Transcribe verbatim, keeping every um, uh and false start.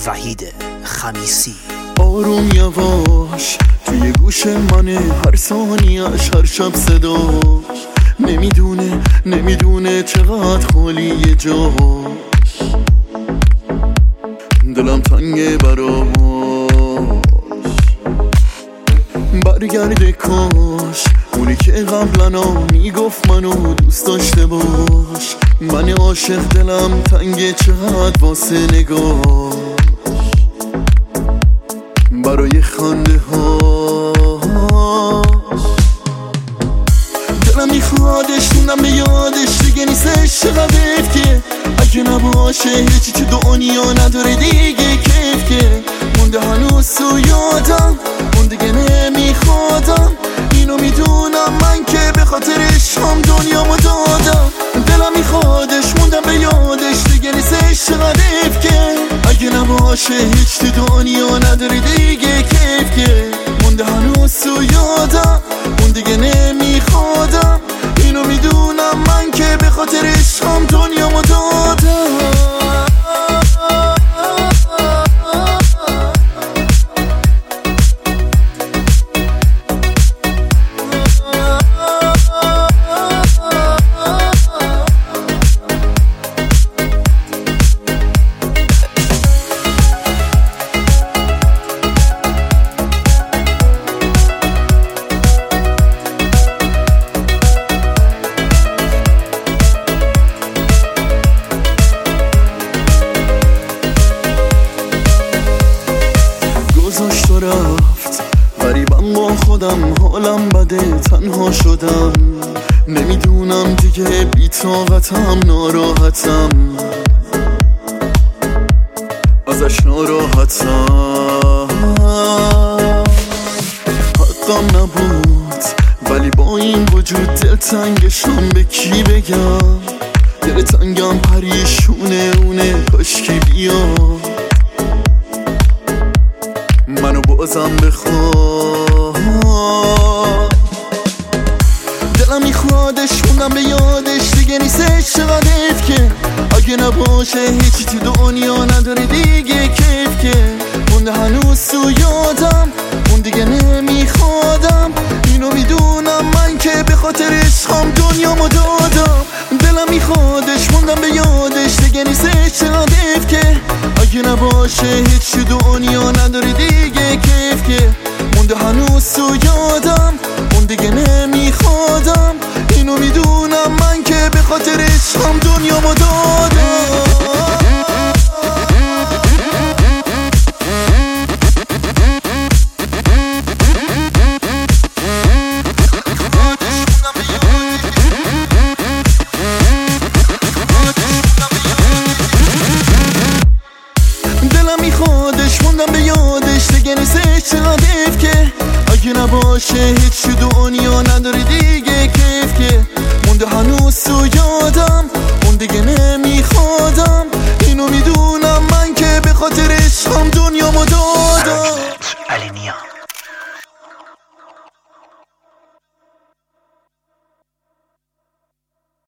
وحید خمیسی. آروم یواش توی گوش منه، هر ثانیه‌اش هر شب صداش. نمیدونه نمیدونه چقدر خالیه جاش. دلم تنگه براش، برگرده کاش اونی که قبلنا میگفت منو دوست داشته باش. من عاشق دلم تنگه چقدر واسه نگاش، برای خنده هاش. دلم میخوادش موندم به یادش، دیگه نیستش چقدر حیف که اگه نباشه هیچی تو دنیا نداره دیگه کیف که. مونده هنوز تو یادم، اون دیگه نمیخوادم. اینو میدونم من که به خاطرش هم دنیامو دادم. دلم میخوادش موندم به یادش، دیگه نیستش چقدر حیف که اگه نباشه هیچ تو دنیا نداره دیگه کیف که. مونده هنوز تو یادم، اون دیگه نمیخوادم. اینو میدونم من که به خاطرش هم دنیامو دادم. گذاشت و رفت، غریبم با خودم، حالم بده تنها شدم. نمیدونم دیگه بی‌طاقتم، ناراحتم ازش، ناراحتم. حقم نبود ولی با این وجود دلتنگشم به کی بگم. دلتنگم پریشونه اونه، کاشکی بیاد منو بازم بخواد. دلم میخوادش موندم به یادش، دیگه نیستش چقدر حیف که اگه نباشه هیچی تو دنیا نداره دیگه کیف که. مونده هنوز تو یادم، اون دیگه نمیخوادم. اینو میدونم من که به خاطرش هم دنیامو دادم. دلم میخوادش موندم به یادش، دیگه نیستش چقدر حیف که اگه نباشه هیچ تو دنیا نداره دیگه کیف که. مونده هنوز تو یادم، اون دیگه نمیخوادم. اینو میدونم من که به خاطرش هم دنیامو دادم. دلم میخوادش موندم به یادش، دیگه نیستش چقدر حیف که اگه نباشه هیچ تو دنیا نداره دیگه کیف که. مونده هنوز تو یادم، اون دیگه